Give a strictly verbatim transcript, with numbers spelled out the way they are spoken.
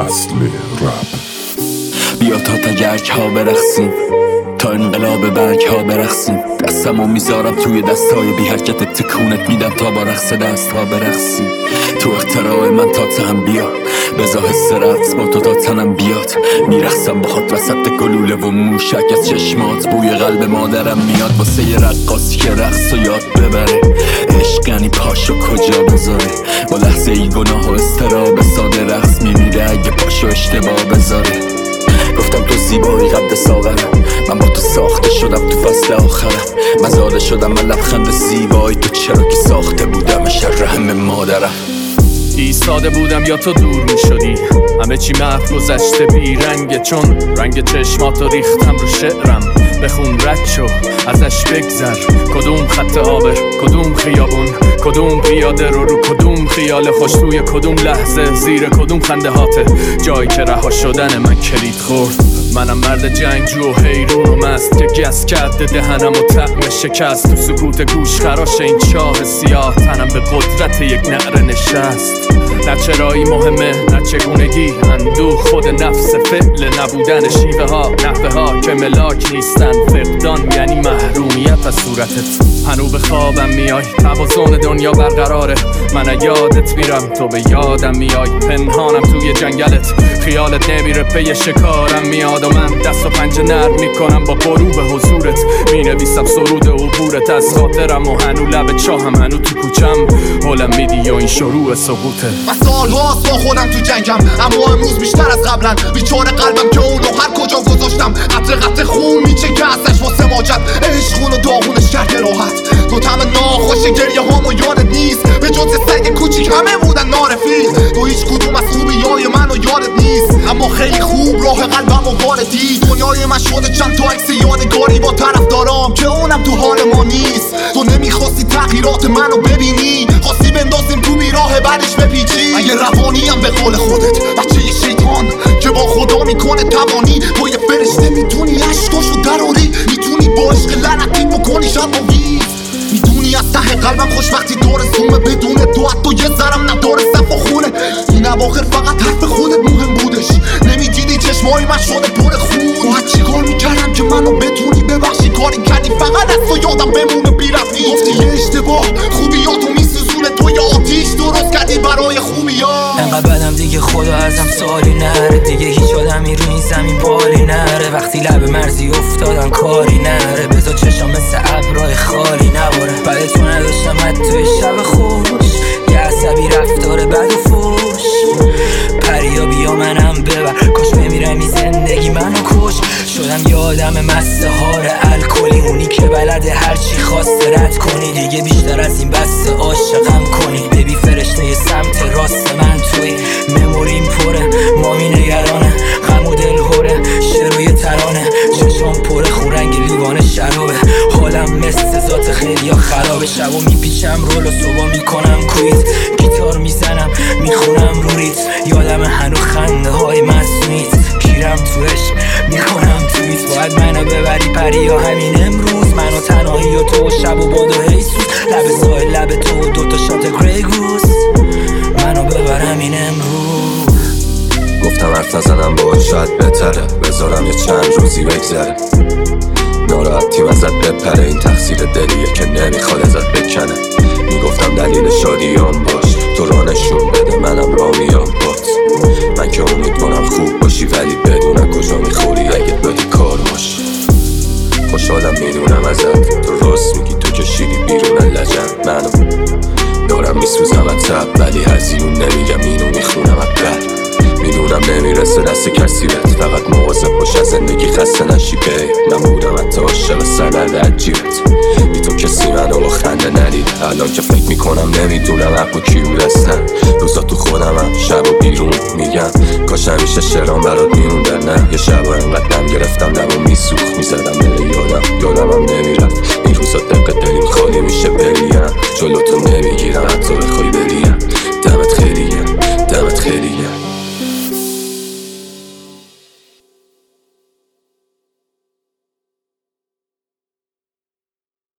فصل رپ. بیا تا تگرک ها برقصیم، تا انقلاب برگ ها برقصیم. دستمو میذارم توی دستای بی حرکت، تکونت میدم تا با رقص دست ها برقصیم. تو اختراع من تا تهم بیا، بزا حس رقص با تو تا تنم بیاد. میرقصم با خود وسط گلوله و موشک از چشمات، بوی قلب مادرم میاد. واسه یه رقاصی که رقص و یاد ببره، عشق یعنی پاشو کجا بذاره. با لحظه ای گناه و استراب ساده رقص میمیره اگه پاشو اشتباه بذاره. گفتم تو زیبایی قد ساغرم، من با تو ساخته شدم تو فصل آخرم. مزاده شدم من لبخند زیبایی تو، چرا که ساخته بودم شر همه مادرم. ایستاده بودم یا تو دور می شدی، همه چی محو گذشته بی رنگه، چون رنگ چشماتو ریختم رو شعرم. بخون رد شو ازش بگذر، کدوم خط آبر، کدوم خیابون، کدوم پیاده رو رو کدوم خیال خوش، توی کدوم لحظه زیر کدوم خنده هاته، جایی که رها شدن من کلید خورد. منم مرد جنگجو و حیرون و مست که گس کرده دهنم و طعم شکست. تو سکوت گوش خراش این چاه سیاه، تنم به قدرت یک نعره نشست. نه چرایی مهمه نه چگونگی، اندوه خود نفس فعل نبودن. شیوه ها نحوه ها که ملاک نیستن، فقدان یعنی محرومیت از صورتت. هنو به خوابم میای، توازن دنیا برقراره، من یادت میرم تو به یادم میای. پنهانم توی جنگلت، خیالت نمیره پی شکارم میاد. و من دست و پنجه نرم میکنم با غروب حضورت، مینویسم سرود عبورت از خاطرم. و هنو لب چاهم هنو تو کوچم، حولم میدی و این شروع سقوطه. من سال هاست با خودم تو جنگم، اما امروز بیشتر از قبلن. بیچاره قلبم که اونو هر کجا گذاشتم، قطره قطره خون میچکه ازش واسه ماجد. عشقون و داغونش کرد راحت، تو طعم ناخوش گریه هامو یادت نیست. به جز سگ کوچیک همه بودن نارفیق، تو هیچ کدوم از خوبی های منو یادت نیست. اما خیلی خوب راه قلبم و واردی، دنیای من شده چند تا عکس یادگاری با طرف دارم که اونم تو حال ما نیست. تو نمیخواستی تغییرات منو ببینی، خواستی بندازیم تو بیراه بعدش بپیچی. اگه روانیم به قول خودت بچه یه شیطان که با خدا میکنه توانی، تو یه فرشته میتونی عشقاشو دراری، میتونی با عشق لعنتی بکنی شب و ویز. میدونی از ته قلبم خوشبختی داره زومه، بدون تو حتی یه ذرم نداره صف و خونه. این اواخر فقط حرف خودت مهم بودش، نمیدیدی چشمای من شده پر خون. باید چیکار میکردم که منو بتونی ببخشی، کاری کردی فقط از تو یادم بمونه بی‌رفیق. گفتی یه اشتباه خوبیاتو میسوزونه، تو یه آتیش درست کردی برای خوبیات. انقدر بدم دیگه خدا ازم سالی نره، دیگه هیچ آدمی رو این زمین بالی نره. وقتی لب مرزی افتادم کاری نره، بذار چشام مثل ابرای خالی نباره. بعد تو نداشتم حتی شب خوش، یه عصبی رفتار بد و فوش. پریا بیا منم ببر، کاش بمیرم این زندگی منو کش. شدم یه آدم مستهار الکلی، اونی که بلده هرچی خواسته رد کنی. دیگه بیشتر از این بسته عاشقم کنی، ببی فرشته سمت راست من توی. مموریم پره مامی نگرانه، غم و دل هوره شروع ترانه. چشام پر خورنگ لیوان شرابه، حالم مثل ذات خیلی خرابه. شبا میپیچم رول و صبح میکنم کویت، گیتار میزنم میخونم رو ریت. یادم هنو خنده های مصنوعیت، پیرم تو عشق میکنم تویت. باید منو ببری پریا همین امروز، منو تنهایی و تو شب و باد و حیسوس. لب سایل لب تو و دوتا شات گری گوز، منو ببر همین امروز. گفتم حرف نزنم باید شاید بهتره، بذارم یه چند روزی بگذره. ناراحتیم ازت بپره، این تقصیر دلیه که نمیخواد ازت بکنه. میگفتم دلیل شادیام باش، تو را نشون بده منم را میام بات. من که امیدوارم خوب باشی ولی بدونم کجا میخوری اگه بدی کار باش. خوشحالم میدونم ازت، تو راست میگی تو کشیدی بیرون لجن. منو دارم میسوزم از تب ولی هزیون نمیگم اینو میخونم از بر. میدونم نمیرسه دست کسی بهت، فقط مواظب باش از زندگی خسته نشی بی. من بودم حتی عاشق سند عجیبت، بی تو کسی منو با خنده ندید. الان که فکر میکنم نمیدونم حق و کیو رستن. روزا تو خودم هم شب و بیرون میگم کاش همیشه شعرام برات میموندن. نه یه شب و انقدر نم گرفتم لبو میسوخت، میزدم بره یادم یادم هم نمیرفت. این روزا دقیقه دلیم خالی